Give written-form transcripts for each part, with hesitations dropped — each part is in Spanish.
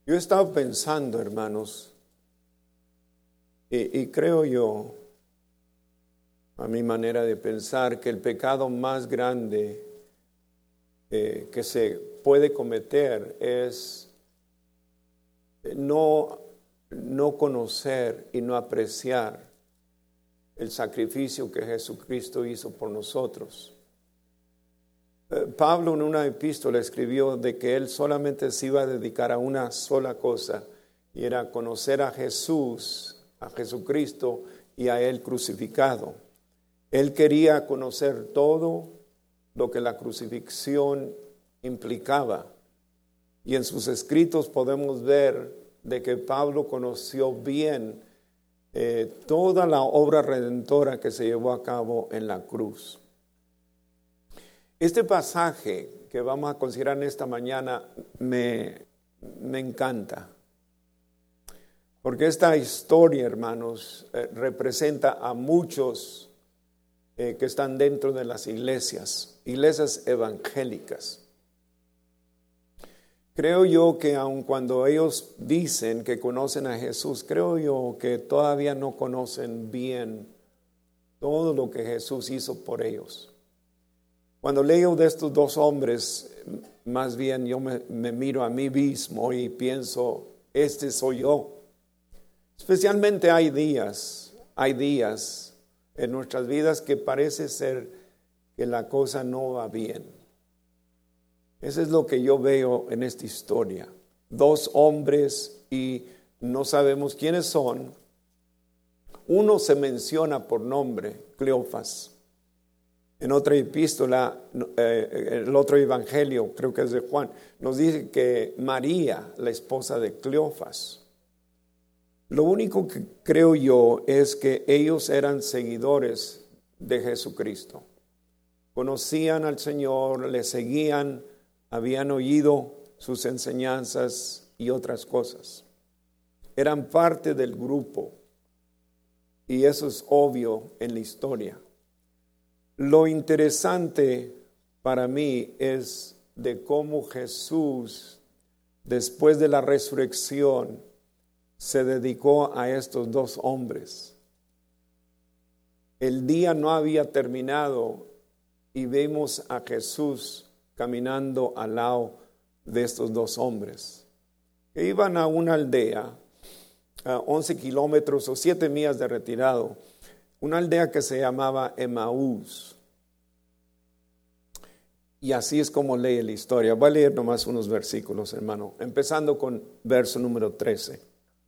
Yo he estado pensando, hermanos, y creo yo, a mi manera de pensar, que el pecado más grande que se puede cometer es no conocer y no apreciar el sacrificio que Jesucristo hizo por nosotros. Pablo en una epístola escribió de que él solamente se iba a dedicar a una sola cosa, y era conocer a Jesús, a Jesucristo y a Él crucificado. Él quería conocer todo lo que la crucifixión implicaba. Y en sus escritos podemos ver de que Pablo conoció bien toda la obra redentora que se llevó a cabo en la cruz. Este pasaje que vamos a considerar en esta mañana me encanta, porque esta historia, hermanos, representa a muchos que están dentro de las iglesias evangélicas. Creo yo que aun cuando ellos dicen que conocen a Jesús, creo yo que todavía no conocen bien todo lo que Jesús hizo por ellos. Cuando leo de estos dos hombres, más bien yo me miro a mí mismo y pienso, este soy yo. Especialmente hay días en nuestras vidas que parece ser que la cosa no va bien. Eso es lo que yo veo en esta historia. Dos hombres y no sabemos quiénes son. Uno se menciona por nombre, Cleofas. En otra epístola, el otro evangelio, creo que es de Juan, nos dice que María, la esposa de Cleofas. Lo único que creo yo es que ellos eran seguidores de Jesucristo. Conocían al Señor, le seguían, habían oído sus enseñanzas y otras cosas. Eran parte del grupo, y eso es obvio en la historia. Lo interesante para mí es de cómo Jesús, después de la resurrección, se dedicó a estos dos hombres. El día no había terminado y vemos a Jesús caminando al lado de estos dos hombres, que iban a una aldea a 11 kilómetros o 7 millas de retirado, una aldea que se llamaba Emaús. Y así es como lee la historia. Voy a leer nomás unos versículos, hermano, empezando con verso número 13.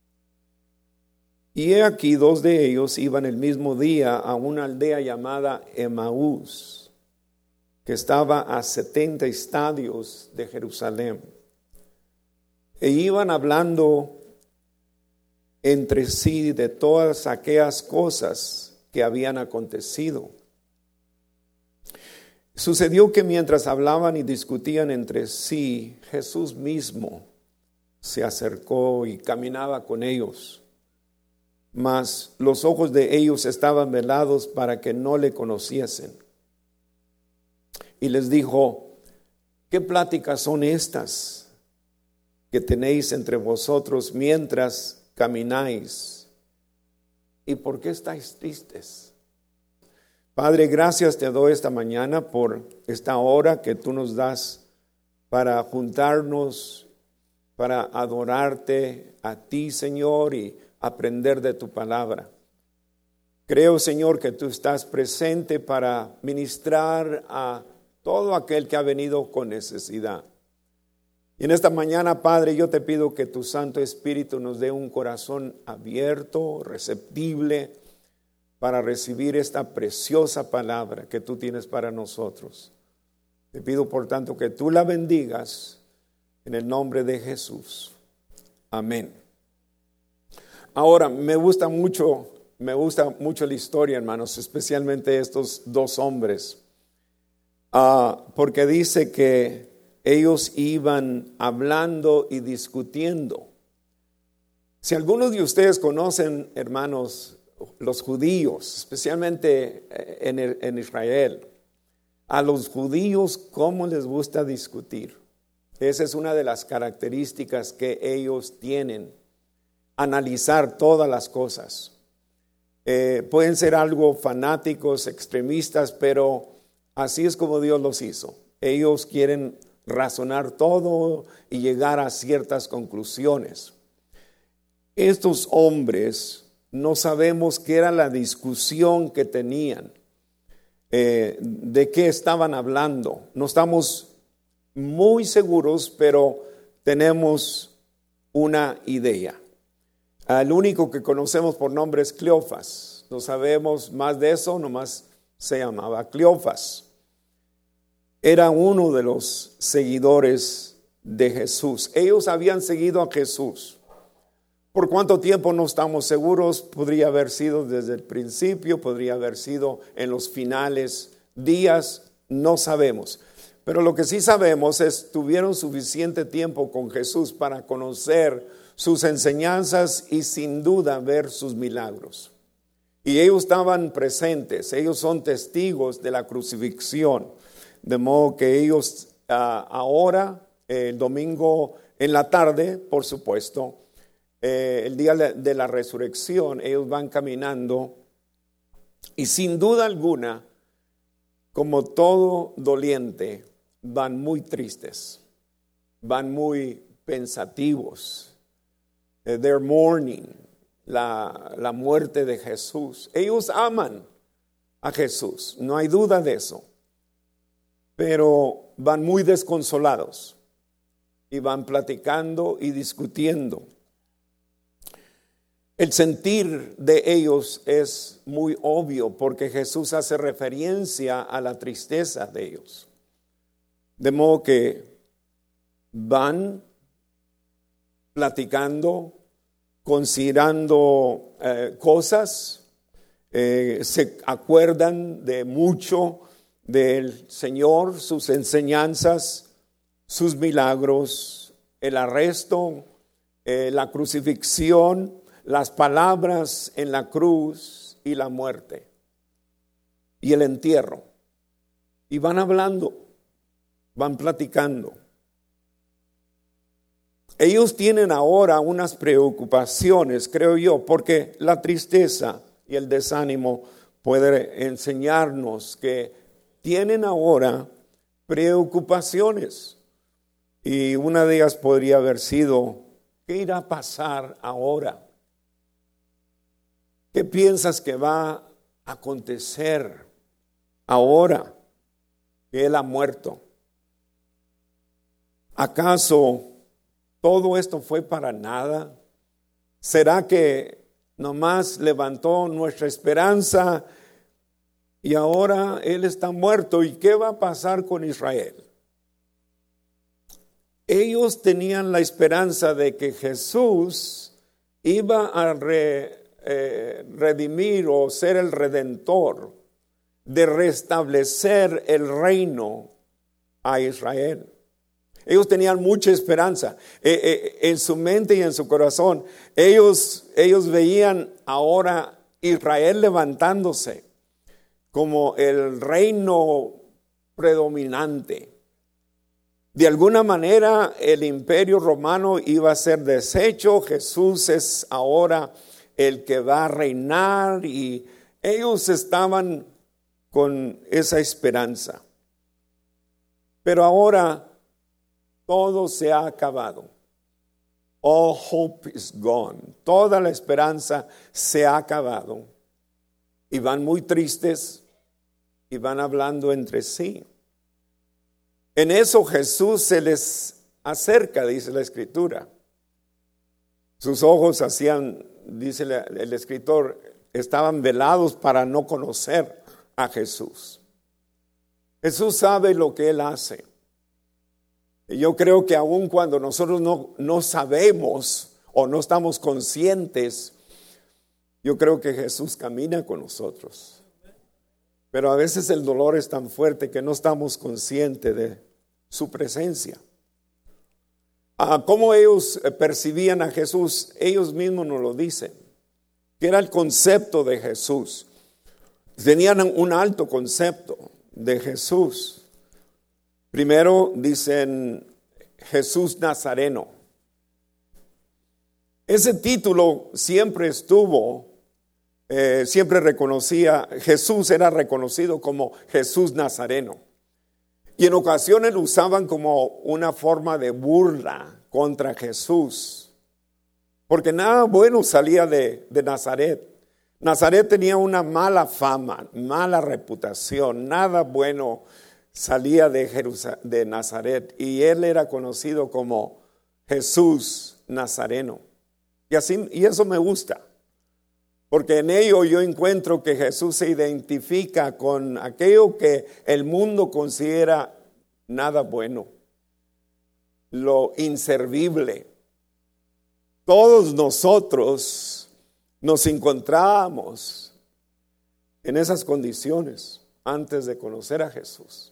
Y he aquí, dos de ellos iban el mismo día a una aldea llamada Emaús, que estaba a 70 estadios de Jerusalén. E iban hablando entre sí de todas aquellas cosas que habían acontecido. Sucedió que mientras hablaban y discutían entre sí, Jesús mismo se acercó y caminaba con ellos. Mas los ojos de ellos estaban velados para que no le conociesen. Y les dijo: ¿qué pláticas son estas que tenéis entre vosotros mientras camináis? ¿Y por qué estáis tristes? Padre, gracias te doy esta mañana por esta hora que tú nos das para juntarnos, para adorarte a ti, Señor, y aprender de tu palabra. Creo, Señor, que tú estás presente para ministrar a todo aquel que ha venido con necesidad. Y en esta mañana, Padre, yo te pido que tu Santo Espíritu nos dé un corazón abierto, receptible, para recibir esta preciosa palabra que tú tienes para nosotros. Te pido, por tanto, que tú la bendigas en el nombre de Jesús. Amén. Ahora, me gusta mucho la historia, hermanos, especialmente estos dos hombres, porque dice que ellos iban hablando y discutiendo. Si algunos de ustedes conocen, hermanos, los judíos, especialmente en Israel, a los judíos, ¿cómo les gusta discutir? Esa es una de las características que ellos tienen, analizar todas las cosas. Pueden ser algo fanáticos, extremistas, pero así es como Dios los hizo. Ellos quieren razonar todo y llegar a ciertas conclusiones. Estos hombres no sabemos qué era la discusión que tenían, de qué estaban hablando. No estamos muy seguros, pero tenemos una idea. El único que conocemos por nombre es Cleofas. No sabemos más de eso, nomás se llamaba Cleofas. Era uno de los seguidores de Jesús. Ellos habían seguido a Jesús. ¿Por cuánto tiempo? No estamos seguros. Podría haber sido desde el principio, podría haber sido en los finales días, no sabemos. Pero lo que sí sabemos es tuvieron suficiente tiempo con Jesús para conocer sus enseñanzas y sin duda ver sus milagros. Y ellos estaban presentes, ellos son testigos de la crucifixión. De modo que ellos ahora, el domingo en la tarde, por supuesto, el día de la resurrección, ellos van caminando y sin duda alguna, como todo doliente, van muy tristes, van muy pensativos. They're mourning la muerte de Jesús. Ellos aman a Jesús, no hay duda de eso, pero van muy desconsolados y van platicando y discutiendo. El sentir de ellos es muy obvio porque Jesús hace referencia a la tristeza de ellos. De modo que van platicando, considerando cosas, se acuerdan de mucho del Señor, sus enseñanzas, sus milagros, el arresto, la crucifixión, las palabras en la cruz y la muerte y el entierro. Y van hablando, van platicando. Ellos tienen ahora unas preocupaciones, creo yo, porque la tristeza y el desánimo puede enseñarnos que tienen ahora preocupaciones. Y una de ellas podría haber sido, ¿qué irá a pasar ahora? ¿Qué piensas que va a acontecer ahora que Él ha muerto? ¿Acaso todo esto fue para nada? ¿Será que nomás levantó nuestra esperanza y ahora Él está muerto? ¿Y qué va a pasar con Israel? Ellos tenían la esperanza de que Jesús iba a redimir o ser el redentor, de restablecer el reino a Israel. Ellos tenían mucha esperanza en su mente y en su corazón. Ellos veían ahora Israel levantándose como el reino predominante. De alguna manera el imperio romano iba a ser deshecho. Jesús es ahora el que va a reinar y ellos estaban con esa esperanza. Pero ahora todo se ha acabado. All hope is gone. Toda la esperanza se ha acabado. Y van muy tristes y van hablando entre sí. En eso Jesús se les acerca, dice la Escritura. Sus ojos hacían, dice el escritor, estaban velados para no conocer a Jesús. Jesús sabe lo que Él hace. Yo creo que aun cuando nosotros no sabemos o no estamos conscientes, yo creo que Jesús camina con nosotros. Pero a veces el dolor es tan fuerte que no estamos conscientes de su presencia. ¿Cómo ellos percibían a Jesús? Ellos mismos nos lo dicen, que era el concepto de Jesús. Tenían un alto concepto de Jesús. Primero dicen, Jesús Nazareno. Ese título siempre estuvo, siempre reconocía, Jesús era reconocido como Jesús Nazareno. Y en ocasiones lo usaban como una forma de burla contra Jesús, porque nada bueno salía de Nazaret. Nazaret tenía una mala fama, mala reputación, nada bueno salía de Nazaret, y él era conocido como Jesús Nazareno. Y eso me gusta, porque en ello yo encuentro que Jesús se identifica con aquello que el mundo considera nada bueno, lo inservible. Todos nosotros nos encontrábamos en esas condiciones antes de conocer a Jesús.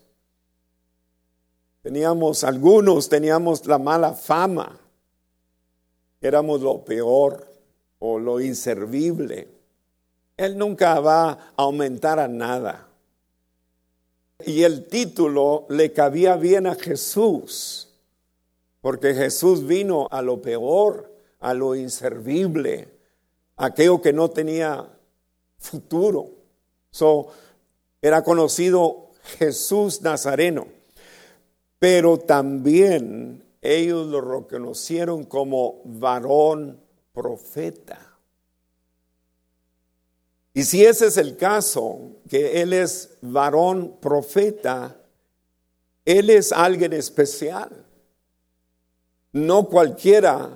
Algunos teníamos la mala fama, éramos lo peor o lo inservible. Él nunca va a aumentar a nada. Y el título le cabía bien a Jesús, porque Jesús vino a lo peor, a lo inservible, aquello que no tenía futuro. Era conocido Jesús Nazareno, pero también ellos lo reconocieron como varón profeta. Y si ese es el caso, que él es varón profeta, él es alguien especial. No cualquiera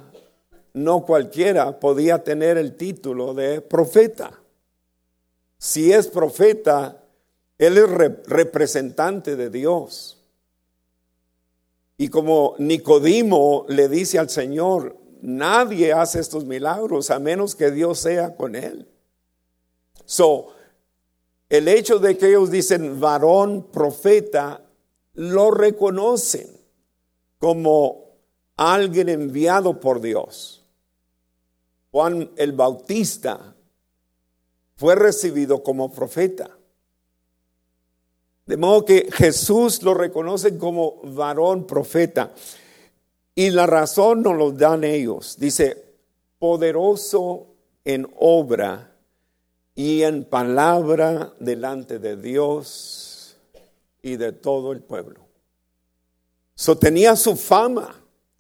podía tener el título de profeta. Si es profeta, él es representante de Dios. Y como Nicodimo le dice al Señor, nadie hace estos milagros a menos que Dios sea con él. El hecho de que ellos dicen varón profeta, lo reconocen como alguien enviado por Dios. Juan el Bautista fue recibido como profeta. De modo que Jesús lo reconoce como varón profeta. Y la razón nos lo dan ellos. Dice, poderoso en obra y en palabra delante de Dios y de todo el pueblo. Tenía su fama,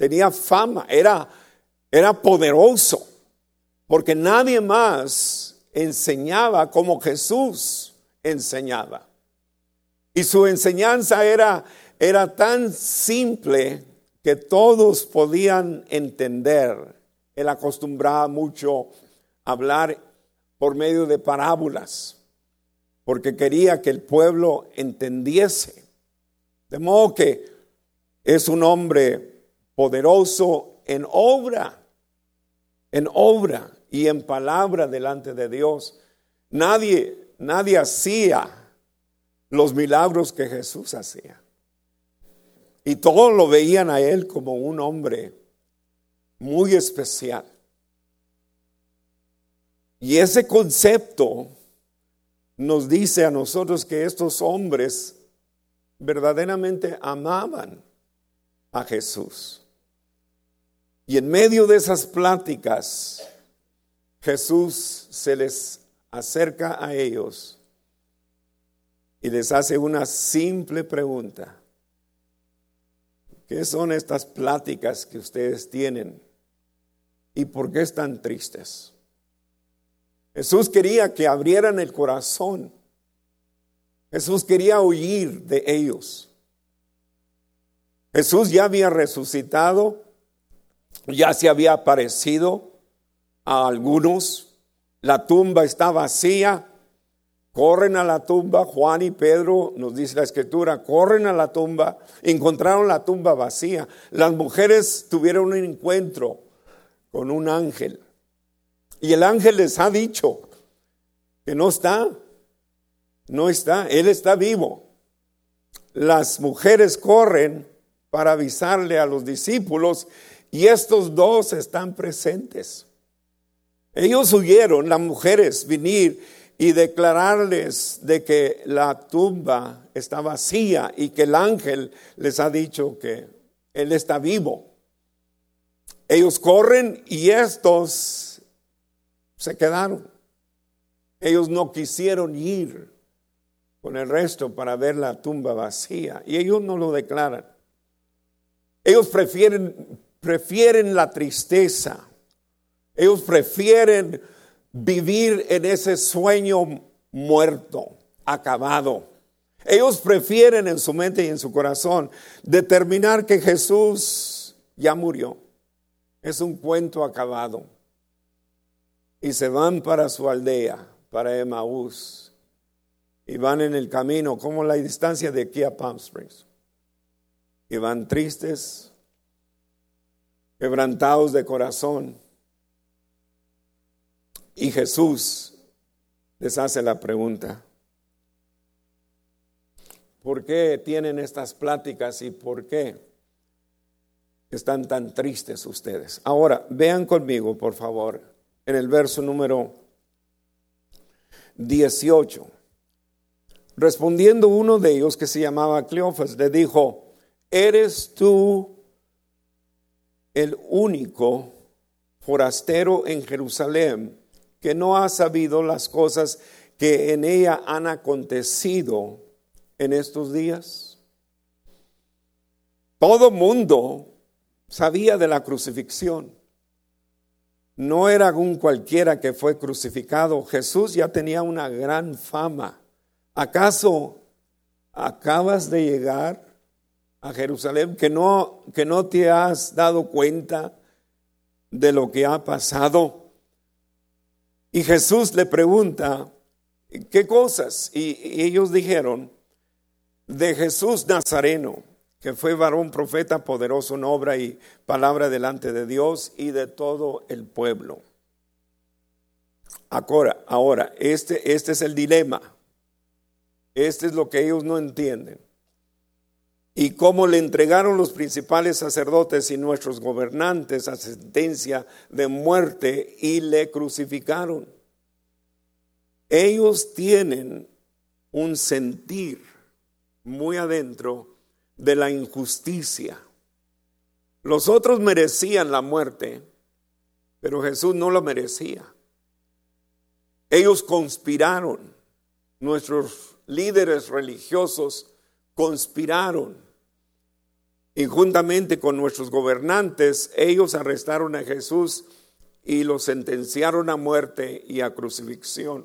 era poderoso, porque nadie más enseñaba como Jesús enseñaba. Y su enseñanza era tan simple que todos podían entender. Él acostumbraba mucho a hablar por medio de parábolas, porque quería que el pueblo entendiese. De modo que es un hombre poderoso en obra y en palabra delante de Dios. Nadie hacía los milagros que Jesús hacía. Y todos lo veían a él como un hombre muy especial. Y ese concepto nos dice a nosotros que estos hombres verdaderamente amaban a Jesús. Y en medio de esas pláticas, Jesús se les acerca a ellos y les hace una simple pregunta. ¿Qué son estas pláticas que ustedes tienen? ¿Y por qué están tristes? Jesús quería que abrieran el corazón. Jesús quería oír de ellos. Jesús ya había resucitado, ya se había aparecido a algunos. La tumba está vacía. Corren a la tumba, Juan y Pedro, nos dice la escritura, corren a la tumba, encontraron la tumba vacía. Las mujeres tuvieron un encuentro con un ángel. Y el ángel les ha dicho que no está, él está vivo. Las mujeres corren para avisarle a los discípulos y estos dos están presentes. Ellos huyeron, las mujeres, venir y declararles de que la tumba está vacía y que el ángel les ha dicho que Él está vivo. Ellos corren y estos se quedaron. Ellos no quisieron ir con el resto para ver la tumba vacía. Y ellos no lo declaran. Ellos prefieren la tristeza. Ellos prefieren vivir en ese sueño muerto, acabado. Ellos prefieren en su mente y en su corazón determinar que Jesús ya murió. Es un cuento acabado. Y se van para su aldea, para Emaús. Y van en el camino, como la distancia de aquí a Palm Springs. Y van tristes, quebrantados de corazón. Y Jesús les hace la pregunta: ¿por qué tienen estas pláticas y por qué están tan tristes ustedes? Ahora, vean conmigo, por favor, en el verso número 18. Respondiendo uno de ellos, que se llamaba Cleofas, le dijo: ¿eres tú el único forastero en Jerusalén que no ha sabido las cosas que en ella han acontecido en estos días? Todo mundo sabía de la crucifixión. No era un cualquiera que fue crucificado. Jesús ya tenía una gran fama. ¿Acaso acabas de llegar a Jerusalén que no te has dado cuenta de lo que ha pasado? Y Jesús le pregunta: ¿qué cosas? Y ellos dijeron: de Jesús Nazareno, que fue varón profeta, poderoso en obra y palabra delante de Dios y de todo el pueblo. Ahora, este es el dilema. Este es lo que ellos no entienden. Y cómo le entregaron los principales sacerdotes y nuestros gobernantes a sentencia de muerte y le crucificaron. Ellos tienen un sentir muy adentro de la injusticia. Los otros merecían la muerte, pero Jesús no lo merecía. Ellos conspiraron. Nuestros líderes religiosos conspiraron, y juntamente con nuestros gobernantes, ellos arrestaron a Jesús y lo sentenciaron a muerte y a crucifixión.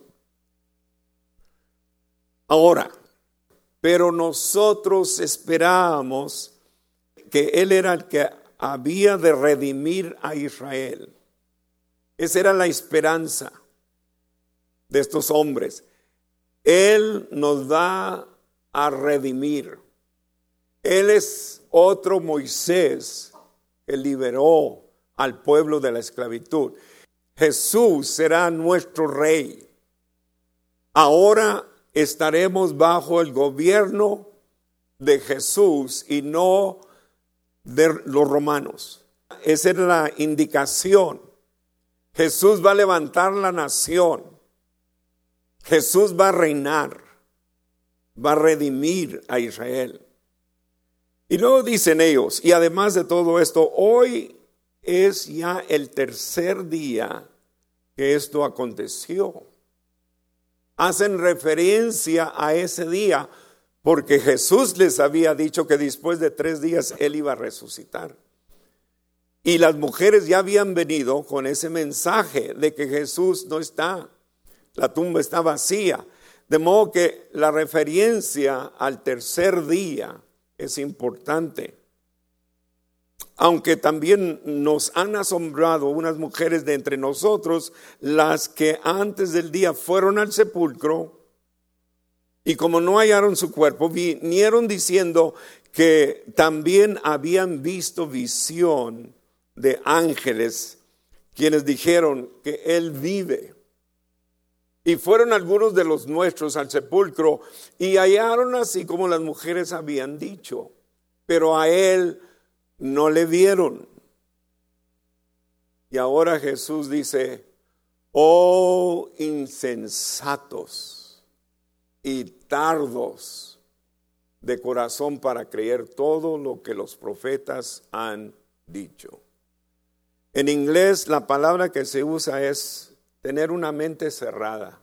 Ahora, pero nosotros esperábamos que Él era el que había de redimir a Israel. Esa era la esperanza de estos hombres. Él nos va a redimir. Él es otro Moisés que liberó al pueblo de la esclavitud. Jesús será nuestro rey. Ahora estaremos bajo el gobierno de Jesús y no de los romanos. Esa es la indicación. Jesús va a levantar la nación. Jesús va a reinar, va a redimir a Israel. Y luego dicen ellos, y además de todo esto, hoy es ya el tercer día que esto aconteció. Hacen referencia a ese día porque Jesús les había dicho que después de 3 días Él iba a resucitar. Y las mujeres ya habían venido con ese mensaje de que Jesús no está. La tumba está vacía, de modo que la referencia al tercer día es importante. Aunque también nos han asombrado unas mujeres de entre nosotros, las que antes del día fueron al sepulcro y como no hallaron su cuerpo, vinieron diciendo que también habían visto visión de ángeles, quienes dijeron que Él vive. Y fueron algunos de los nuestros al sepulcro y hallaron así como las mujeres habían dicho, pero a Él no le vieron. Y ahora Jesús dice: oh insensatos y tardos de corazón para creer todo lo que los profetas han dicho. En inglés la palabra que se usa es tener una mente cerrada.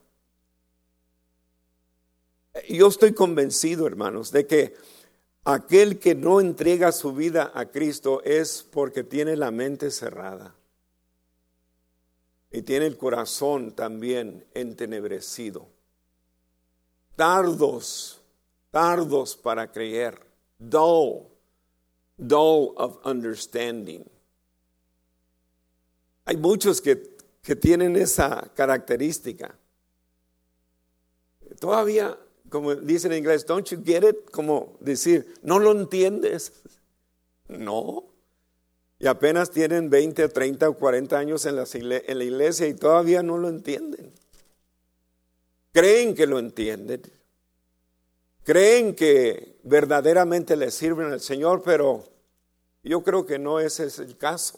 Yo estoy convencido, hermanos, de que aquel que no entrega su vida a Cristo es porque tiene la mente cerrada y tiene el corazón también entenebrecido. Tardos para creer, dull of understanding. Hay muchos que tienen esa característica. Todavía, como dicen en inglés, don't you get it? Como decir, ¿no lo entiendes? No. Y apenas tienen 20, 30 o 40 años en la iglesia y todavía no lo entienden. Creen que lo entienden. Creen que verdaderamente le sirven al Señor, pero yo creo que no ese es el caso.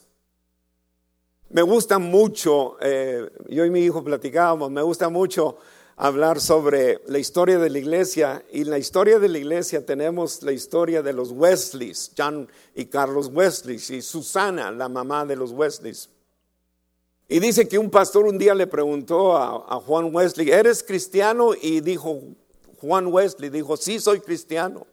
Me gusta mucho, yo y mi hijo platicábamos, me gusta mucho hablar sobre la historia de la iglesia. Y en la historia de la iglesia tenemos la historia de los Wesleys, John y Carlos Wesley, y Susana, la mamá de los Wesleys. Y dice que un pastor un día le preguntó a Juan Wesley, ¿eres cristiano? Y dijo, Juan Wesley dijo, sí, soy cristiano.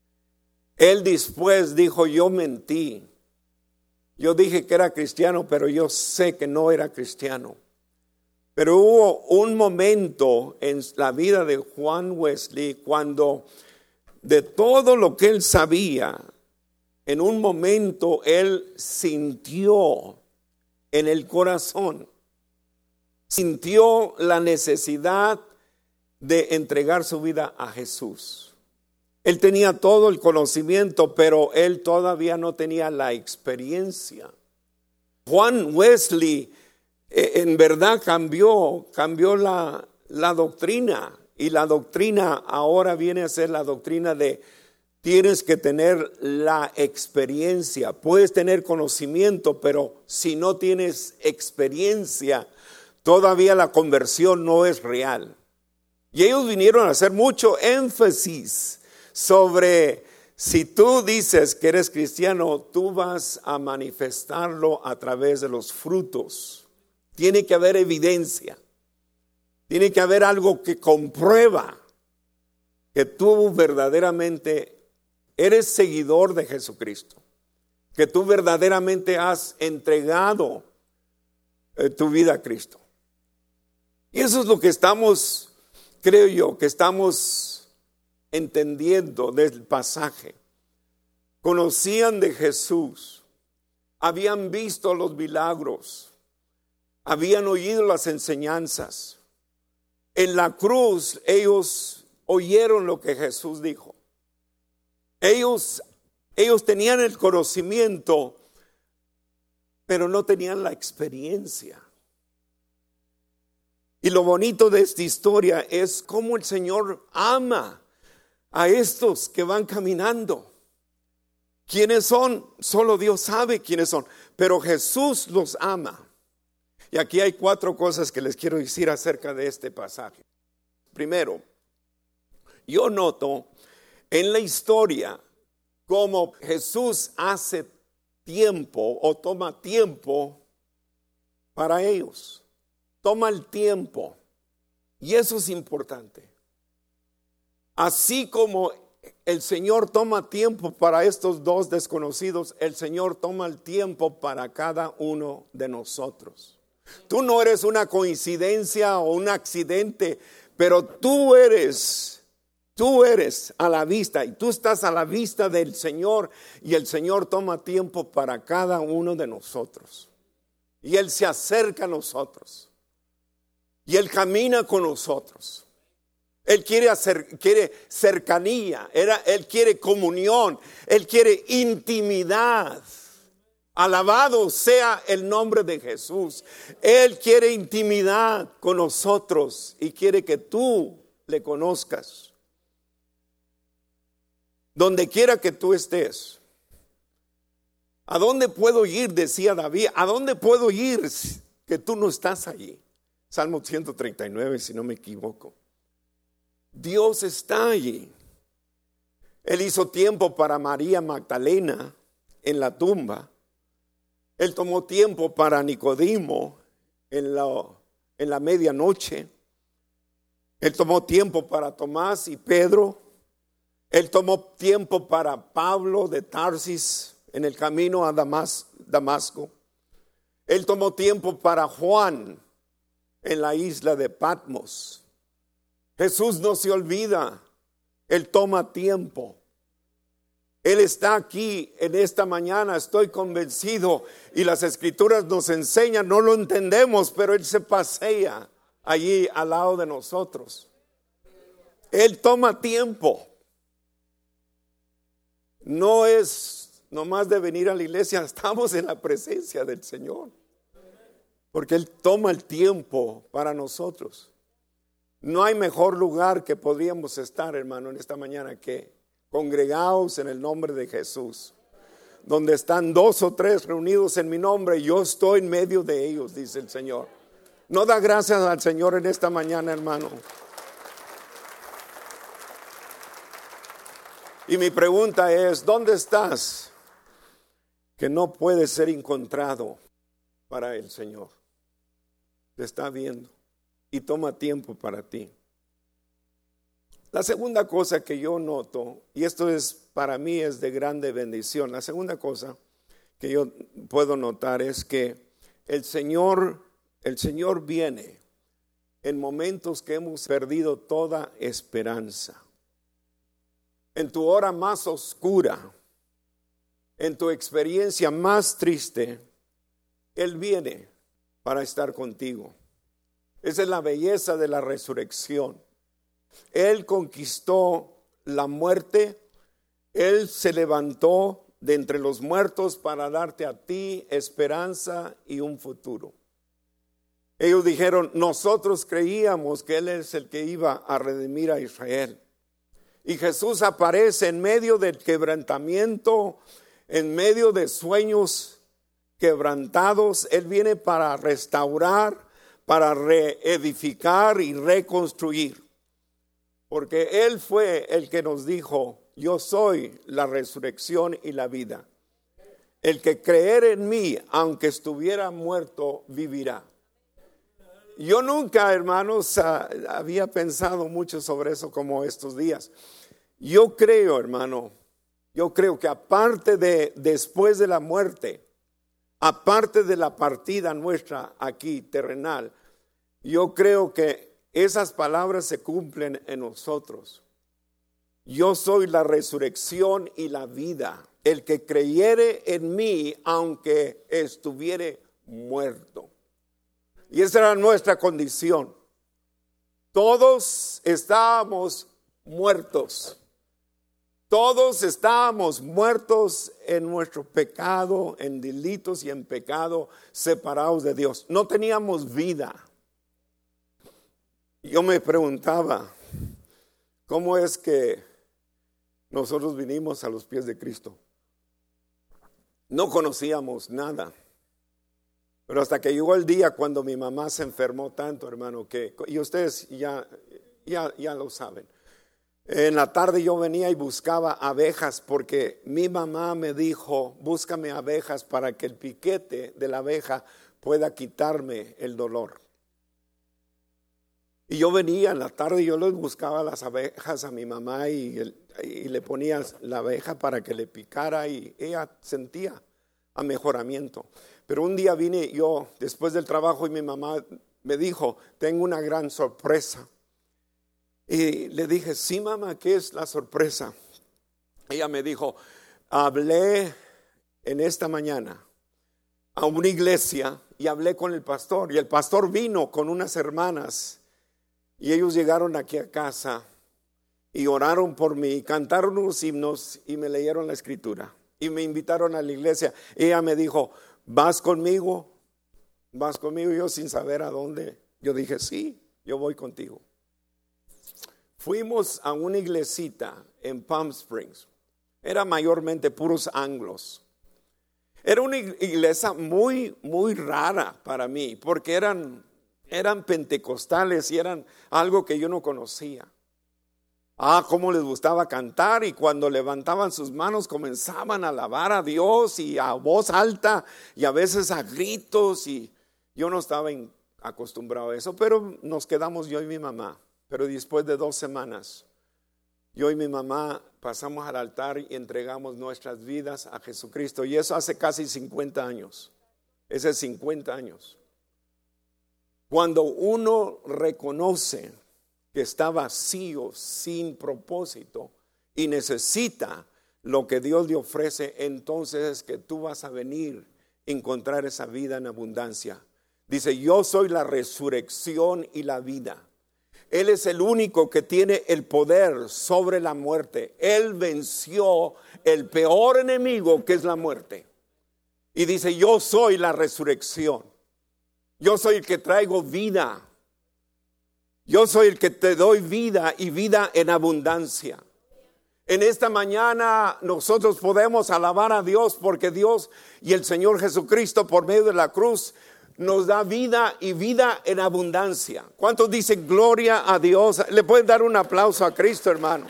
Él después dijo, yo mentí. Yo dije que era cristiano, pero yo sé que no era cristiano. Pero hubo un momento en la vida de Juan Wesley cuando de todo lo que él sabía, en un momento él sintió en el corazón, sintió la necesidad de entregar su vida a Jesús. Él tenía todo el conocimiento, pero él todavía no tenía la experiencia. Juan Wesley en verdad cambió la doctrina, y la doctrina ahora viene a ser la doctrina de tienes que tener la experiencia. Puedes tener conocimiento, pero si no tienes experiencia, todavía la conversión no es real. Y ellos vinieron a hacer mucho énfasis sobre si tú dices que eres cristiano, tú vas a manifestarlo a través de los frutos. Tiene que haber evidencia. Tiene que haber algo que comprueba que tú verdaderamente eres seguidor de Jesucristo. Que tú verdaderamente has entregado tu vida a Cristo. Y eso es lo que estamos, creo yo, que estamos entendiendo del pasaje. Conocían de Jesús, habían visto los milagros, habían oído las enseñanzas. En la cruz ellos oyeron lo que Jesús dijo. Ellos tenían el conocimiento, pero no tenían la experiencia. Y lo bonito de esta historia es cómo el Señor ama a estos que van caminando. ¿Quiénes son? Solo Dios sabe quiénes son, pero Jesús los ama. Y aquí hay 4 cosas que les quiero decir acerca de este pasaje. Primero, yo noto en la historia cómo Jesús hace tiempo o toma tiempo para ellos. Toma el tiempo. Y eso es importante. Así como el Señor toma tiempo para estos 2 desconocidos, el Señor toma el tiempo para cada uno de nosotros. Tú no eres una coincidencia o un accidente, pero tú eres a la vista, y tú estás a la vista del Señor, y el Señor toma tiempo para cada uno de nosotros. Y Él se acerca a nosotros. Y Él camina con nosotros. Él quiere cercanía, Él quiere comunión, Él quiere intimidad. Alabado sea el nombre de Jesús. Él quiere intimidad con nosotros y quiere que tú le conozcas. Donde quiera que tú estés. ¿A dónde puedo ir? Decía David. ¿A dónde puedo ir que tú no estás allí? Salmo 139, si no me equivoco. Dios está allí. Él hizo tiempo para María Magdalena en la tumba. Él tomó tiempo para Nicodemo en la medianoche. Él tomó tiempo para Tomás y Pedro. Él tomó tiempo para Pablo de Tarsis en el camino a Damasco. Él tomó tiempo para Juan en la isla de Patmos. Jesús no se olvida. Él toma tiempo. Él está aquí en esta mañana, estoy convencido, y las escrituras nos enseñan, no lo entendemos, pero Él se pasea allí al lado de nosotros. Él toma tiempo. No es nomás de venir a la iglesia, estamos en la presencia del Señor, porque Él toma el tiempo para nosotros. No hay mejor lugar que podríamos estar, hermano, en esta mañana que congregados en el nombre de Jesús. Donde están 2 o 3 reunidos en mi nombre, yo estoy en medio de ellos, dice el Señor. ¿No da gracias al Señor en esta mañana, hermano? Y mi pregunta es, ¿dónde estás que no puede ser encontrado para el Señor? Te está viendo y toma tiempo para ti. La segunda cosa que yo noto, y esto es para mí es de grande bendición, la segunda cosa que yo puedo notar es que el Señor viene en momentos que hemos perdido toda esperanza. En tu hora más oscura, en tu experiencia más triste, Él viene para estar contigo. Esa es la belleza de la resurrección. Él conquistó la muerte, Él se levantó de entre los muertos para darte a ti esperanza y un futuro. Ellos dijeron, nosotros creíamos que Él es el que iba a redimir a Israel. Y Jesús aparece en medio del quebrantamiento, en medio de sueños quebrantados. Él viene para restaurar, para reedificar y reconstruir. Porque Él fue el que nos dijo, yo soy la resurrección y la vida. El que creyere en mí, aunque estuviera muerto, vivirá. Yo nunca, hermanos, había pensado mucho sobre eso como estos días. Yo creo, hermano, que aparte de después de la muerte, aparte de la partida nuestra aquí terrenal, yo creo que esas palabras se cumplen en nosotros. Yo soy la resurrección y la vida. El que creyere en mí, aunque estuviere muerto. Y esa era nuestra condición. Todos estábamos muertos. Todos estábamos muertos en nuestro pecado, en delitos y en pecado, separados de Dios. No teníamos vida. Yo me preguntaba, ¿cómo es que nosotros vinimos a los pies de Cristo? No conocíamos nada. Pero hasta que llegó el día cuando mi mamá se enfermó tanto, hermano, y ustedes ya lo saben. En la tarde yo venía y buscaba abejas porque mi mamá me dijo, búscame abejas para que el piquete de la abeja pueda quitarme el dolor. Y yo venía en la tarde y yo les buscaba las abejas a mi mamá y le ponía la abeja para que le picara y ella sentía mejoramiento. Pero un día vine yo después del trabajo y mi mamá me dijo, tengo una gran sorpresa. Y le dije, sí, mamá, ¿qué es la sorpresa? Ella me dijo, hablé en esta mañana a una iglesia y hablé con el pastor. Y el pastor vino con unas hermanas y ellos llegaron aquí a casa y oraron por mí, cantaron unos himnos y me leyeron la escritura. Y me invitaron a la iglesia. Ella me dijo, ¿vas conmigo? ¿Vas conmigo? Yo sin saber a dónde. Yo dije, sí, yo voy contigo. Fuimos a una iglesita en Palm Springs. Era mayormente puros anglos. Era una iglesia muy, muy rara para mí, porque eran pentecostales y eran algo que yo no conocía. Cómo les gustaba cantar, y cuando levantaban sus manos comenzaban a alabar a Dios y a voz alta y a veces a gritos, y yo no estaba acostumbrado a eso, pero nos quedamos yo y mi mamá. Pero después de 2 semanas, yo y mi mamá pasamos al altar y entregamos nuestras vidas a Jesucristo, y eso hace casi 50 años. Ese es 50 años. Cuando uno reconoce que está vacío, sin propósito, y necesita lo que Dios le ofrece, entonces es que tú vas a venir a encontrar esa vida en abundancia. Dice, yo soy la resurrección y la vida. Él es el único que tiene el poder sobre la muerte. Él venció el peor enemigo, que es la muerte. Y dice, yo soy la resurrección. Yo soy el que traigo vida. Yo soy el que te doy vida, y vida en abundancia. En esta mañana nosotros podemos alabar a Dios, porque Dios y el Señor Jesucristo, por medio de la cruz, nos da vida y vida en abundancia. ¿Cuántos dicen gloria a Dios? Le pueden dar un aplauso a Cristo, hermano.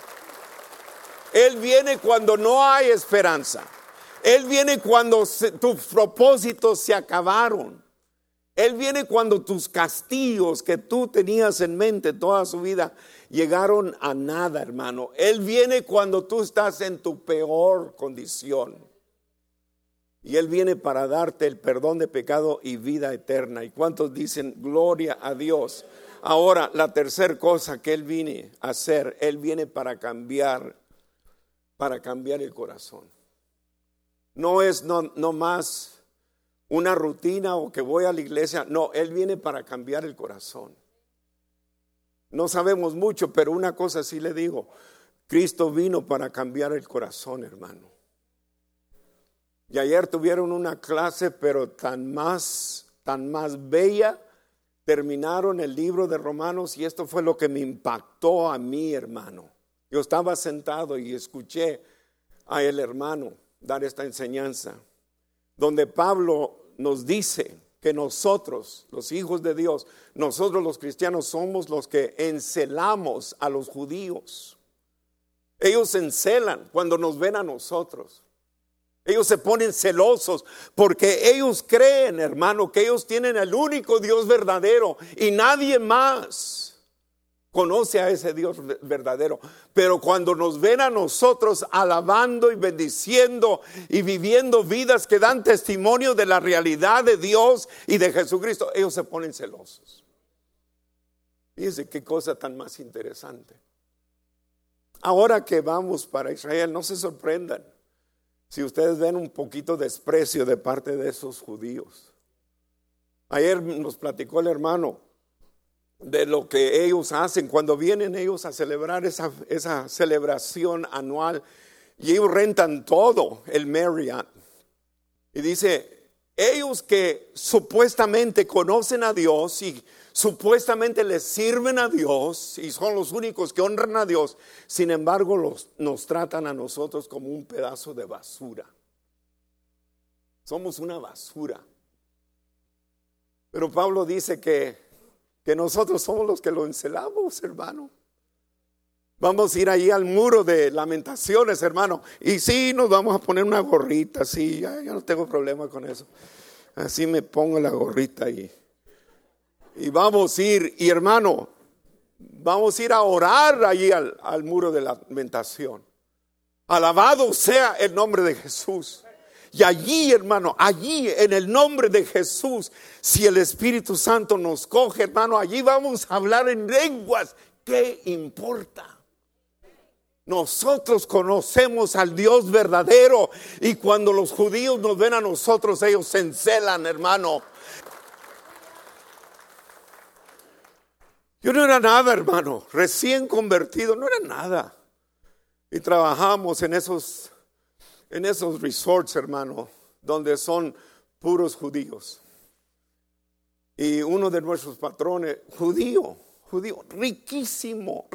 Él viene cuando no hay esperanza. Él viene cuando tus propósitos se acabaron. Él viene cuando tus castillos que tú tenías en mente toda su vida llegaron a nada, hermano. Él viene cuando tú estás en tu peor condición. Y Él viene para darte el perdón de pecado y vida eterna. ¿Y cuántos dicen gloria a Dios? Ahora, la tercera cosa que Él viene a hacer, Él viene para cambiar el corazón. No es no más una rutina o que voy a la iglesia. No, Él viene para cambiar el corazón. No sabemos mucho, pero una cosa sí le digo: Cristo vino para cambiar el corazón, hermano. Y ayer tuvieron una clase, pero tan más bella. Terminaron el libro de Romanos, y esto fue lo que me impactó a mí, hermano. Yo estaba sentado y escuché a el hermano dar esta enseñanza, donde Pablo nos dice que nosotros, los hijos de Dios, nosotros los cristianos, somos los que encelamos a los judíos. Ellos encelan cuando nos ven a nosotros. Ellos se ponen celosos porque ellos creen, hermano, que ellos tienen el único Dios verdadero y nadie más conoce a ese Dios verdadero. Pero cuando nos ven a nosotros alabando y bendiciendo y viviendo vidas que dan testimonio de la realidad de Dios y de Jesucristo, ellos se ponen celosos. Fíjense qué cosa tan más interesante. Ahora que vamos para Israel, no se sorprendan si ustedes ven un poquito de desprecio de parte de esos judíos. Ayer nos platicó el hermano de lo que ellos hacen cuando vienen ellos a celebrar esa celebración anual, y ellos rentan todo el Marriott. Y dice, ellos que supuestamente conocen a Dios y supuestamente les sirven a Dios y son los únicos que honran a Dios, sin embargo nos tratan a nosotros como un pedazo de basura. Somos una basura. Pero Pablo dice que nosotros somos los que lo encelamos, hermano. Vamos a ir ahí al muro de Lamentaciones, hermano, y sí, nos vamos a poner una gorrita. Sí, yo no tengo problema con eso. Así me pongo la gorrita y vamos a ir, y hermano, vamos a ir a orar allí al muro de Lamentación. Alabado sea el nombre de Jesús. Y allí, hermano, allí en el nombre de Jesús, si el Espíritu Santo nos coge, hermano, allí vamos a hablar en lenguas. ¿Qué importa? Nosotros conocemos al Dios verdadero, y cuando los judíos nos ven a nosotros, ellos se encelan, hermano. Yo no era nada, hermano, recién convertido, no era nada. Y trabajamos en esos resorts, hermano, donde son puros judíos. Y uno de nuestros patrones, judío, riquísimo,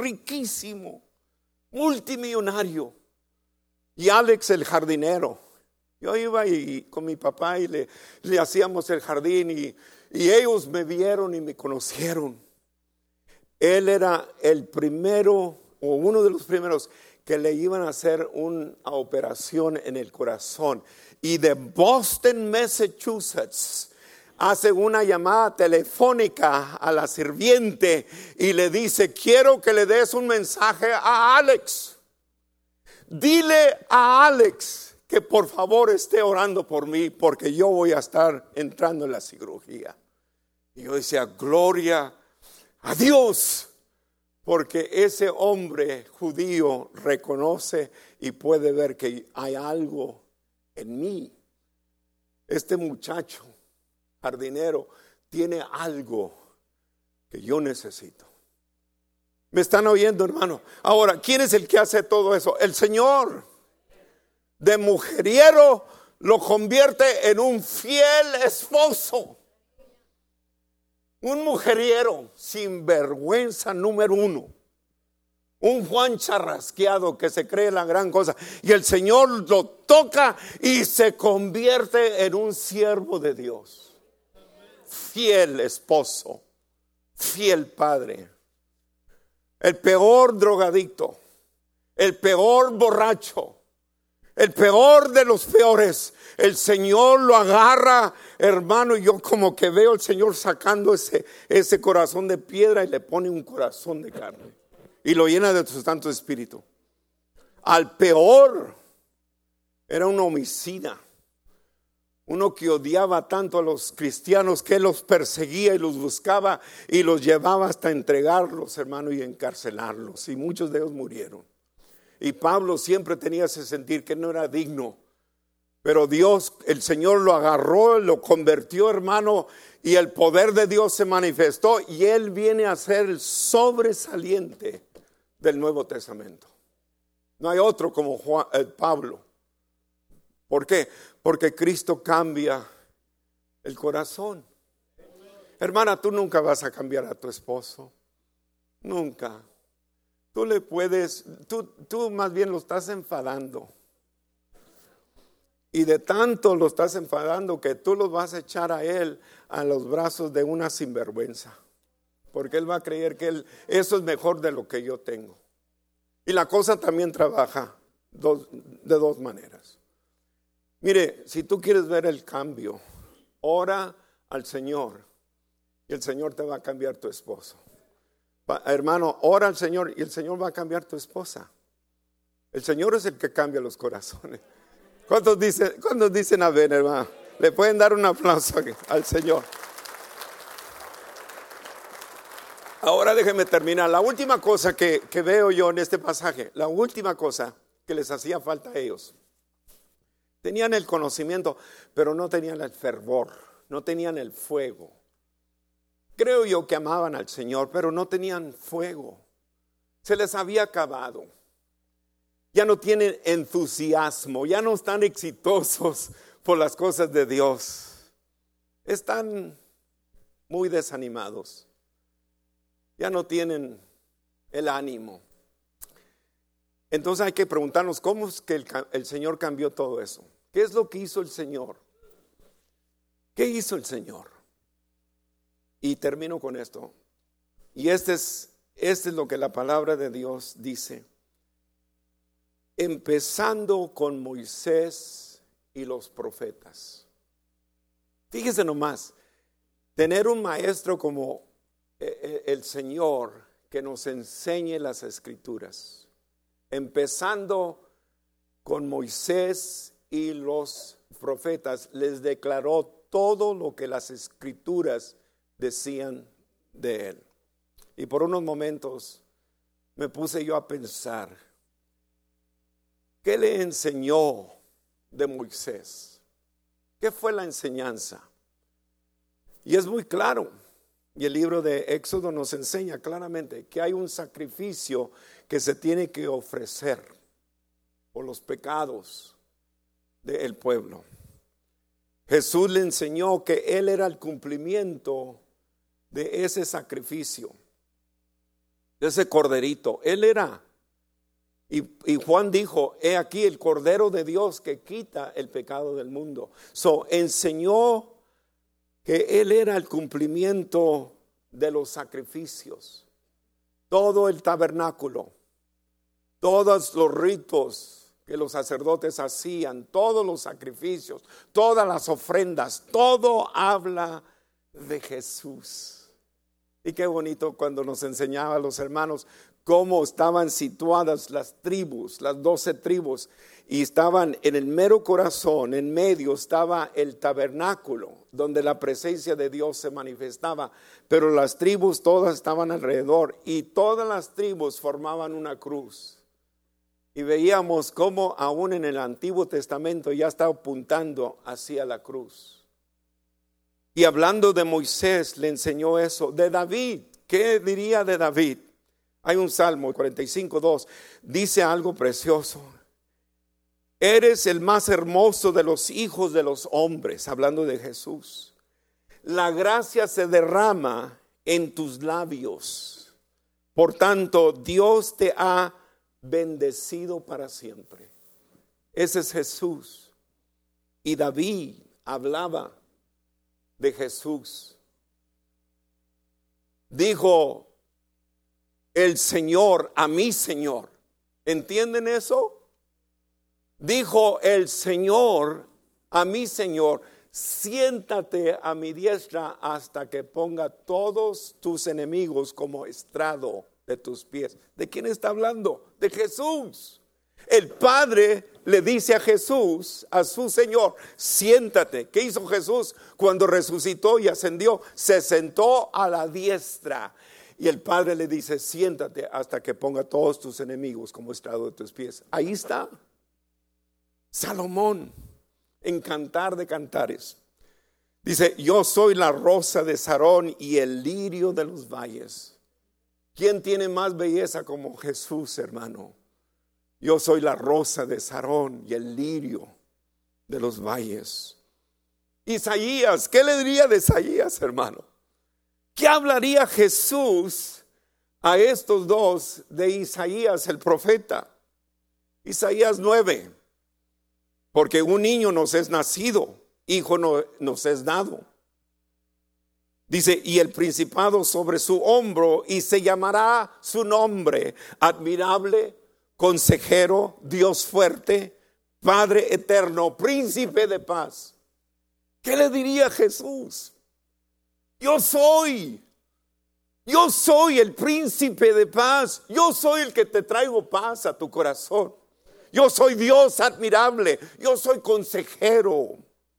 multimillonario. Y Alex, el jardinero. Yo iba con mi papá y le hacíamos el jardín, y ellos me vieron y me conocieron. Él era el primero o uno de los primeros, que le iban a hacer una operación en el corazón. Y de Boston, Massachusetts, hace una llamada telefónica a la sirviente y le dice: quiero que le des un mensaje a Alex. Dile a Alex que por favor esté orando por mí, porque yo voy a estar entrando en la cirugía. Y yo decía: gloria a Dios, porque ese hombre judío reconoce y puede ver que hay algo en mí. Este muchacho jardinero tiene algo que yo necesito. ¿Me están oyendo, hermano? Ahora, ¿quién es el que hace todo eso? El Señor. De mujeriero lo convierte en un fiel esposo. Un mujeriero sin vergüenza número uno. Un Juan charrasqueado que se cree la gran cosa. Y el Señor lo toca y se convierte en un siervo de Dios. Fiel esposo. Fiel padre. El peor drogadicto. El peor borracho. El peor de los peores, el Señor lo agarra, hermano, y yo como que veo al Señor sacando ese corazón de piedra y le pone un corazón de carne y lo llena de su Santo Espíritu. Al peor era un homicida, uno que odiaba tanto a los cristianos que los perseguía y los buscaba y los llevaba hasta entregarlos, hermano, y encarcelarlos, y muchos de ellos murieron. Y Pablo siempre tenía ese sentir que no era digno. Pero Dios, el Señor lo agarró, lo convirtió, hermano, y el poder de Dios se manifestó. Y él viene a ser el sobresaliente del Nuevo Testamento. No hay otro como Pablo. ¿Por qué? Porque Cristo cambia el corazón. Hermana, tú nunca vas a cambiar a tu esposo. Nunca. Tú le puedes, tú más bien lo estás enfadando. Y de tanto lo estás enfadando que tú lo vas a echar a él a los brazos de una sinvergüenza. Porque él va a creer que eso es mejor de lo que yo tengo. Y la cosa también trabaja de dos maneras. Mire, si tú quieres ver el cambio, ora al Señor y el Señor te va a cambiar tu esposo. Hermano, ora al Señor y el Señor va a cambiar tu esposa. El Señor es el que cambia los corazones. ¿Cuántos dicen amén, hermano? Le pueden dar un aplauso al Señor. Ahora déjenme terminar. La última cosa que veo yo en este pasaje, la última cosa que les hacía falta a ellos. Tenían el conocimiento, pero no tenían el fervor, no tenían el fuego. Creo yo que amaban al Señor, pero no tenían fuego. Se les había acabado. Ya no tienen entusiasmo, ya no están exitosos por las cosas de Dios. Están muy desanimados. Ya no tienen el ánimo. Entonces hay que preguntarnos cómo es que el Señor cambió todo eso. ¿Qué es lo que hizo el Señor? ¿Qué hizo el Señor? Y termino con esto. Y este es lo que la palabra de Dios dice. Empezando con Moisés y los profetas. Fíjese nomás, tener un maestro como el Señor que nos enseñe las Escrituras. Empezando con Moisés y los profetas, les declaró todo lo que las Escrituras decían de él. Y por unos momentos me puse yo a pensar, ¿qué le enseñó de Moisés? ¿Qué fue la enseñanza? Y es muy claro, y el libro de Éxodo nos enseña claramente que hay un sacrificio que se tiene que ofrecer por los pecados del pueblo. Jesús le enseñó que él era el cumplimiento de ese sacrificio, de ese corderito. Él era. Y Juan dijo, he aquí el Cordero de Dios que quita el pecado del mundo. Enseñó que él era el cumplimiento de los sacrificios. Todo el tabernáculo, todos los ritos que los sacerdotes hacían, todos los sacrificios, todas las ofrendas, todo habla de Jesús. Y qué bonito cuando nos enseñaba a los hermanos cómo estaban situadas las tribus, las 12 tribus, y estaban en el mero corazón, en medio estaba el tabernáculo, donde la presencia de Dios se manifestaba, pero las tribus todas estaban alrededor, y todas las tribus formaban una cruz. Y veíamos cómo aún en el Antiguo Testamento ya está apuntando hacia la cruz. Y hablando de Moisés, le enseñó eso. De David, ¿qué diría de David? Hay un Salmo 45:2, dice algo precioso. Eres el más hermoso de los hijos de los hombres, hablando de Jesús. La gracia se derrama en tus labios. Por tanto, Dios te ha bendecido para siempre. Ese es Jesús. Y David hablaba de Jesús. Dijo el Señor a mi Señor. ¿Entienden eso? Dijo el Señor a mi Señor: siéntate a mi diestra hasta que ponga todos tus enemigos como estrado de tus pies. ¿De quién está hablando? De Jesús. El Padre le dice a Jesús, a su Señor: siéntate. ¿Qué hizo Jesús cuando resucitó y ascendió? Se sentó a la diestra. Y el Padre le dice: siéntate hasta que ponga todos tus enemigos como estrado de tus pies. Ahí está Salomón en Cantar de Cantares. Dice: yo soy la rosa de Sarón y el lirio de los valles. ¿Quién tiene más belleza como Jesús, hermano? Yo soy la rosa de Sarón y el lirio de los valles. Isaías, ¿qué le diría de Isaías, hermano? ¿Qué hablaría Jesús a estos dos de Isaías el profeta? Isaías 9. Porque un niño nos es nacido, hijo nos es dado. Dice: y el principado sobre su hombro, y se llamará su nombre Admirable, Consejero, Dios fuerte, Padre eterno, Príncipe de paz. ¿Qué le diría Jesús? Yo soy el príncipe de paz. Yo soy el que te traigo paz a tu corazón. Yo soy Dios admirable. Yo soy consejero.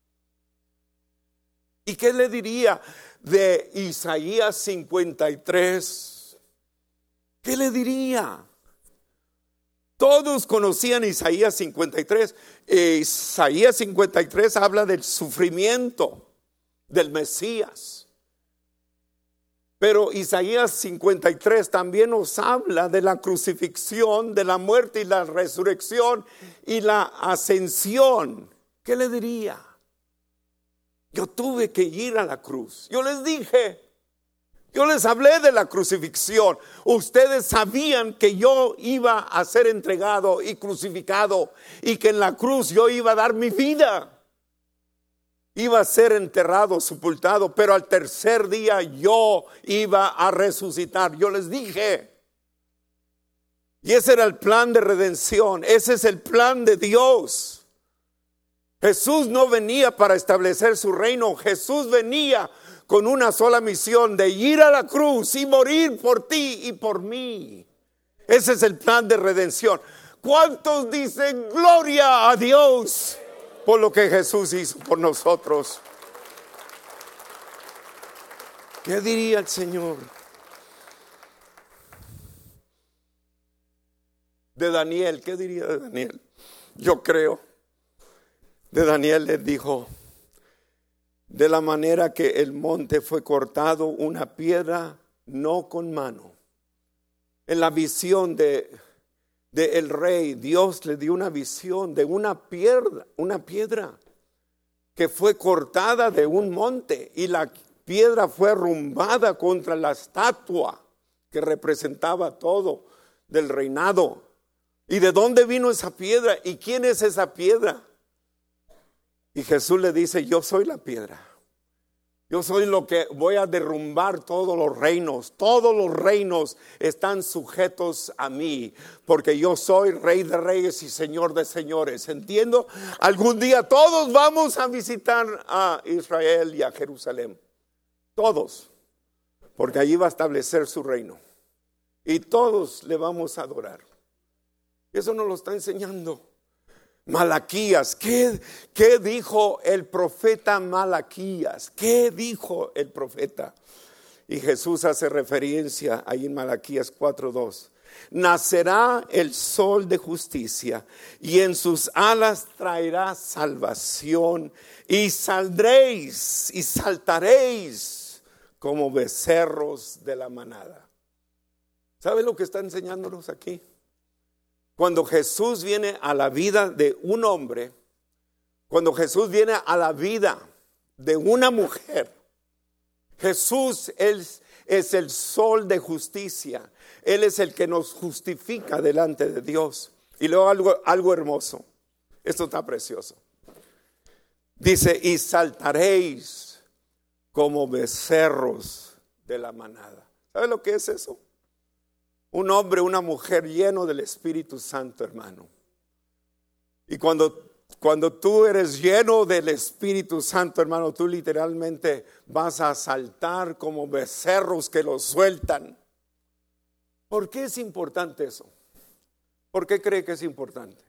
¿Y qué le diría de Isaías 53? ¿Qué le diría? Todos conocían Isaías 53. Isaías 53 habla del sufrimiento del Mesías. Pero Isaías 53 también nos habla de la crucifixión, de la muerte y la resurrección y la ascensión. ¿Qué le diría? Yo tuve que ir a la cruz. Yo les dije, yo les hablé de la crucifixión. Ustedes sabían que yo iba a ser entregado y crucificado y que en la cruz yo iba a dar mi vida. Iba a ser enterrado, sepultado, pero al tercer día yo iba a resucitar. Yo les dije. Y ese era el plan de redención. Ese es el plan de Dios. Jesús no venía para establecer su reino. Jesús venía con una sola misión: de ir a la cruz y morir por ti y por mí. Ese es el plan de redención. ¿Cuántos dicen gloria a Dios por lo que Jesús hizo por nosotros? ¿Qué diría el Señor de Daniel? ¿Qué diría de Daniel? Yo creo de Daniel, le dijo: de la manera que el monte fue cortado, una piedra no con mano. En la visión de el rey, Dios le dio una visión de una piedra que fue cortada de un monte, y la piedra fue arrumbada contra la estatua que representaba todo del reinado. ¿Y de dónde vino esa piedra? ¿Y quién es esa piedra? Y Jesús le dice: yo soy la piedra. Yo soy lo que voy a derrumbar todos los reinos. Todos los reinos están sujetos a mí, porque yo soy Rey de Reyes y Señor de Señores. ¿Entiendo? Algún día todos vamos a visitar a Israel y a Jerusalén. Todos. Porque allí va a establecer su reino. Y todos le vamos a adorar. Eso nos lo está enseñando Malaquías. ¿Qué dijo el profeta Malaquías? ¿Qué dijo el profeta? Y Jesús hace referencia ahí en Malaquías 4:2. Nacerá el sol de justicia y en sus alas traerá salvación, y saldréis y saltaréis como becerros de la manada. ¿Sabe lo que está enseñándonos aquí? Cuando Jesús viene a la vida de un hombre, cuando Jesús viene a la vida de una mujer, Jesús es el sol de justicia. Él es el que nos justifica delante de Dios. Y luego algo hermoso. Esto está precioso. Dice, y saltaréis como becerros de la manada. ¿Sabe lo que es eso? Un hombre, una mujer lleno del Espíritu Santo, hermano. Y cuando tú eres lleno del Espíritu Santo, hermano, tú literalmente vas a saltar como becerros que los sueltan. ¿Por qué es importante eso? ¿Por qué cree que es importante?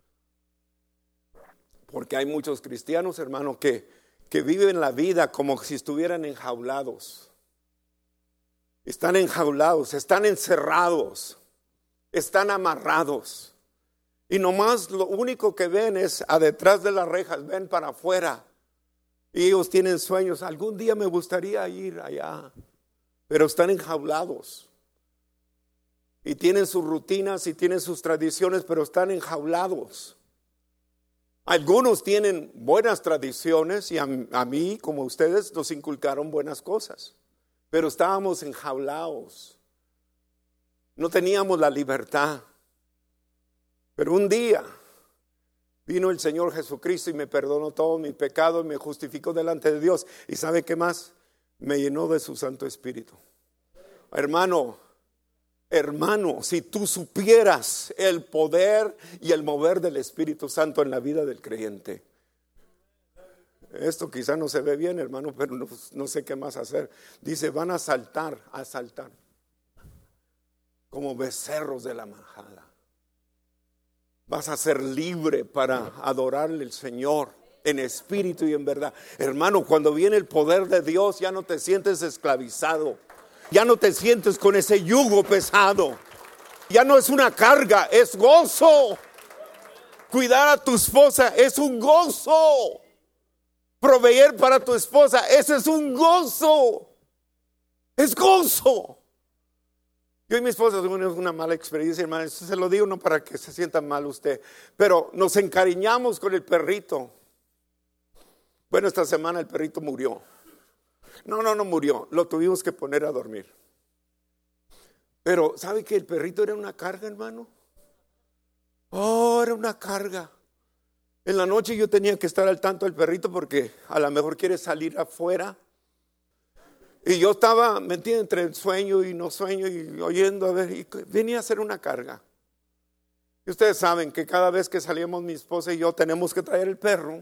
Porque hay muchos cristianos, hermano, que viven la vida como si estuvieran enjaulados. Están enjaulados, están encerrados, están amarrados. Y nomás lo único que ven es a detrás de las rejas, ven para afuera. Y ellos tienen sueños. Algún día me gustaría ir allá, pero están enjaulados. Y tienen sus rutinas y tienen sus tradiciones, pero están enjaulados. Algunos tienen buenas tradiciones y a mí, como ustedes, nos inculcaron buenas cosas. Pero estábamos enjaulados. No teníamos la libertad. Pero un día vino el Señor Jesucristo y me perdonó todo mi pecado y me justificó delante de Dios. ¿Y sabe qué más? Me llenó de su Santo Espíritu. Hermano, si tú supieras el poder y el mover del Espíritu Santo en la vida del creyente. Esto quizá no se ve bien, hermano, pero no sé qué más hacer. Dice, van a saltar como becerros de la manada. Vas a ser libre para adorarle al Señor en espíritu y en verdad. Hermano, cuando viene el poder de Dios, ya no te sientes esclavizado. Ya no te sientes con ese yugo pesado. Ya no es una carga, es gozo. Cuidar a tu esposa es un gozo. Proveer para tu esposa, ese es un gozo. Es gozo. Yo y mi esposa tuvimos una mala experiencia, hermano. Eso se lo digo no para que se sienta mal usted, pero nos encariñamos con el perrito. Bueno, esta semana el perrito murió. No murió. Lo tuvimos que poner a dormir. Pero ¿sabe que el perrito era una carga, hermano? Oh, era una carga. En la noche yo tenía que estar al tanto del perrito porque a lo mejor quiere salir afuera. Y yo estaba metido entre el sueño y no sueño y oyendo a ver, y venía a ser una carga. Y ustedes saben que cada vez que salíamos mi esposa y yo tenemos que traer el perro.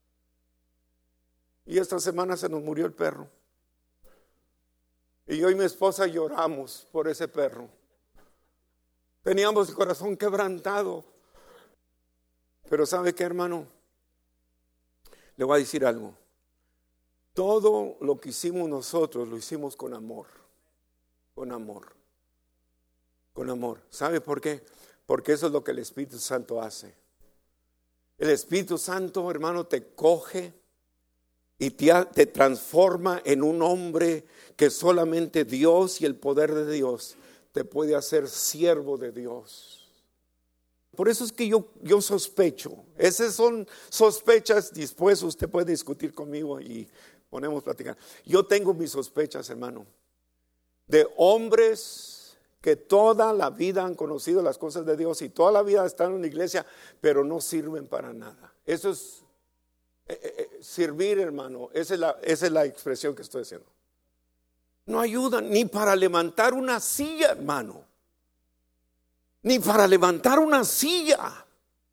Y esta semana se nos murió el perro. Y yo y mi esposa lloramos por ese perro. Teníamos el corazón quebrantado. Pero ¿sabe qué, hermano? Le voy a decir algo. Todo lo que hicimos nosotros lo hicimos con amor. Con amor. Con amor. ¿Sabe por qué? Porque eso es lo que el Espíritu Santo hace. El Espíritu Santo, hermano, te coge y te transforma en un hombre que solamente Dios y el poder de Dios te puede hacer siervo de Dios. Por eso es que yo sospecho. Esas son sospechas. Después usted puede discutir conmigo y ponemos a platicar. Yo tengo mis sospechas, hermano, de hombres que toda la vida han conocido las cosas de Dios y toda la vida están en la iglesia, pero no sirven para nada. Eso es Servir, hermano, esa es la expresión que estoy haciendo. No ayudan ni para levantar una silla, hermano. Ni para levantar una silla.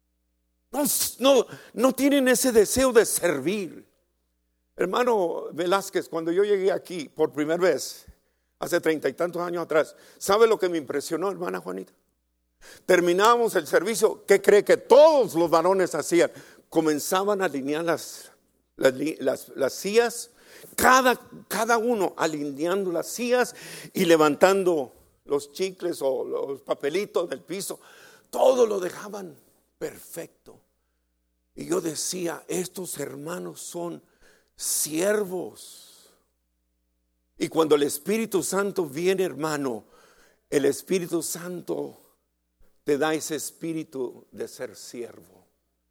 No tienen ese deseo de servir. Hermano Velázquez, cuando yo llegué aquí por primera vez, hace 30 y tantos años atrás, ¿sabe lo que me impresionó, hermana Juanita? Terminábamos el servicio, ¿qué cree que todos los varones hacían? Comenzaban a alinear las sillas, cada uno alineando las sillas y levantando los chicles o los papelitos del piso. Todo lo dejaban perfecto. Y yo decía, estos hermanos son siervos. Y cuando el Espíritu Santo viene, hermano, el Espíritu Santo te da ese espíritu de ser siervo.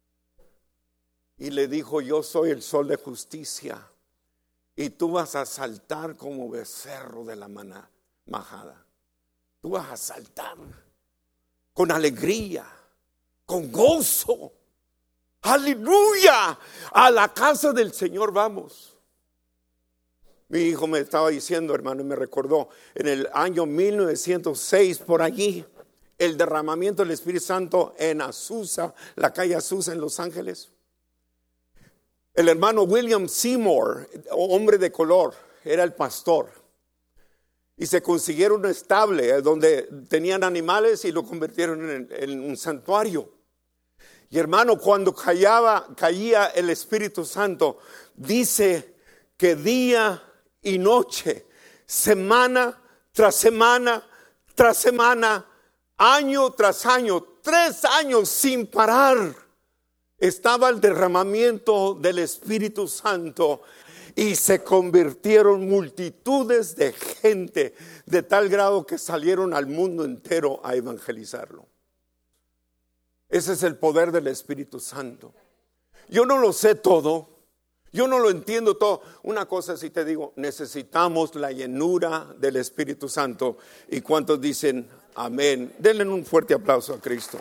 Y le dijo, yo soy el sol de justicia y tú vas a saltar como becerro de la majada. Tú vas a saltar con alegría, con gozo. Aleluya, a la casa del Señor vamos. Mi hijo me estaba diciendo, hermano, y me recordó en el año 1906 por allí, el derramamiento del Espíritu Santo en Azusa, la calle Azusa en Los Ángeles. El hermano William Seymour, hombre de color, era el pastor. Y se consiguieron un estable donde tenían animales y lo convirtieron en un santuario. Y hermano, cuando caía el Espíritu Santo, dice que día y noche, semana tras semana, tras semana, año tras año, 3 años sin parar, estaba el derramamiento del Espíritu Santo y se convirtieron multitudes de gente de tal grado que salieron al mundo entero a evangelizarlo. Ese es el poder del Espíritu Santo. Yo no lo sé todo, yo no lo entiendo todo. Una cosa sí te digo, necesitamos la llenura del Espíritu Santo. ¿Y cuántos dicen amén? Denle un fuerte aplauso a Cristo.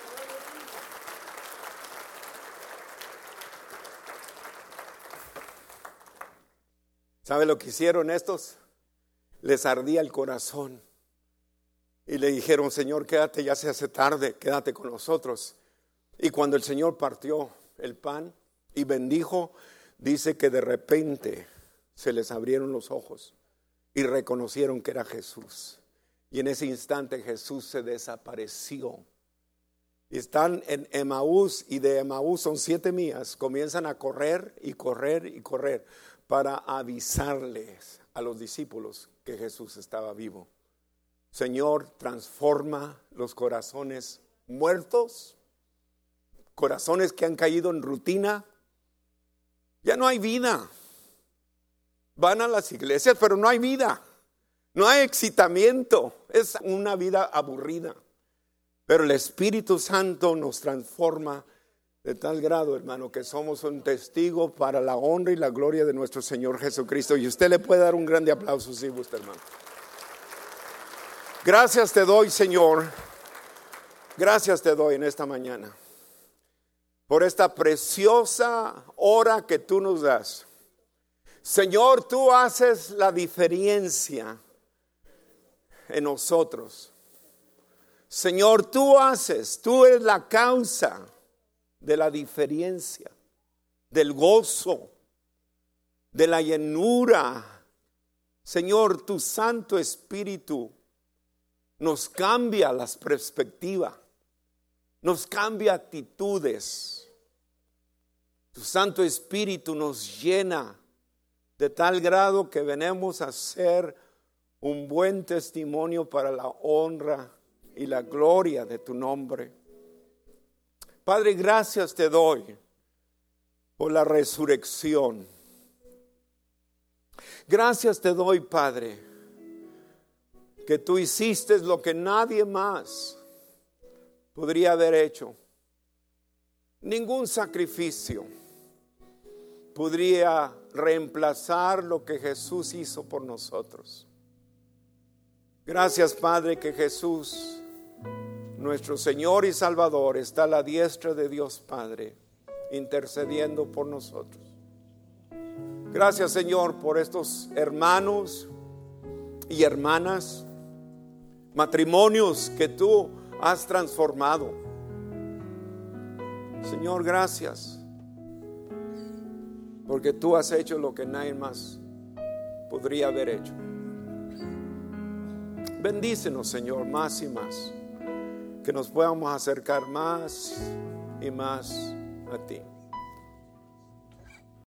¿Sabe lo que hicieron estos? Les ardía el corazón. Y le dijeron, Señor, quédate, ya se hace tarde, quédate con nosotros. Y cuando el Señor partió el pan y bendijo, dice que de repente se les abrieron los ojos y reconocieron que era Jesús. Y en ese instante Jesús se desapareció. Y están en Emaús, y de Emaús son 7 millas. Comienzan a correr y correr y correr para avisarles a los discípulos que Jesús estaba vivo. Señor, transforma los corazones muertos, corazones que han caído en rutina. Ya no hay vida. Van a las iglesias, pero no hay vida. No hay excitamiento. Es una vida aburrida. Pero el Espíritu Santo nos transforma de tal grado, hermano, que somos un testigo para la honra y la gloria de nuestro Señor Jesucristo. Y usted le puede dar un grande aplauso si gusta, hermano. Gracias te doy, Señor. Gracias te doy en esta mañana por esta preciosa hora que tú nos das. Señor, tú haces la diferencia en nosotros. Señor, tú eres la causa de la diferencia, del gozo, de la llenura. Señor, tu Santo Espíritu nos cambia las perspectivas, nos cambia actitudes. Tu Santo Espíritu nos llena de tal grado que venimos a ser un buen testimonio para la honra y la gloria de tu nombre. Padre, gracias te doy por la resurrección. Gracias te doy, Padre, que tú hiciste lo que nadie más podría haber hecho. Ningún sacrificio podría reemplazar lo que Jesús hizo por nosotros. Gracias, Padre, que Jesús, nuestro Señor y Salvador, está a la diestra de Dios Padre, intercediendo por nosotros. Gracias, Señor, por estos hermanos y hermanas, matrimonios que tú has transformado. Señor, gracias, porque tú has hecho lo que nadie más podría haber hecho. Bendícenos, Señor, más y más, que nos podamos acercar más y más a ti.